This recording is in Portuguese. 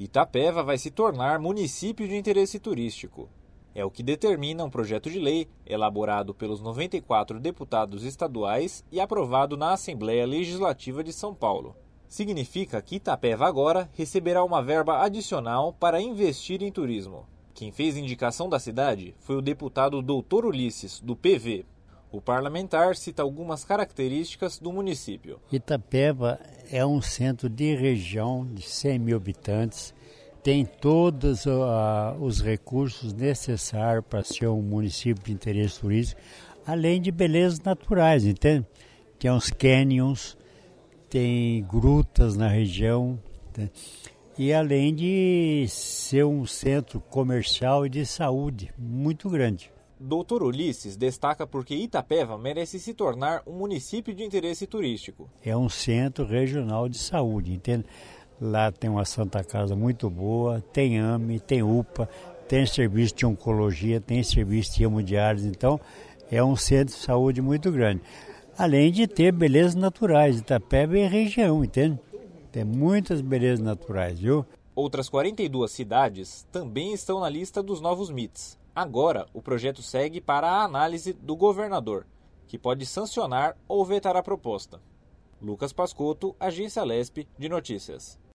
Itapeva vai se tornar município de interesse turístico. É o que determina um projeto de lei elaborado pelos 94 deputados estaduais e aprovado na Assembleia Legislativa de São Paulo. Significa que Itapeva agora receberá uma verba adicional para investir em turismo. Quem fez a indicação da cidade foi o deputado Dr. Ulisses, do PV. O parlamentar cita algumas características do município. Itapeva é um centro de região de 100 mil habitantes, tem todos os recursos necessários para ser um município de interesse turístico, além de belezas naturais, entende? Tem uns canyons, tem grutas na região, né? E além de ser um centro comercial e de saúde muito grande. Dr. Ulisses destaca porque Itapeva merece se tornar um município de interesse turístico. É um centro regional de saúde, entende? Lá tem uma Santa Casa muito boa, tem AME, tem UPA, tem serviço de oncologia, tem serviço de hemodiálise, então é um centro de saúde muito grande. Além de ter belezas naturais, Itapeva é região, entende? Tem muitas belezas naturais, viu? Outras 42 cidades também estão na lista dos novos MITs. Agora, o projeto segue para a análise do governador, que pode sancionar ou vetar a proposta. Lucas Pascotto, Agência Lespe de Notícias.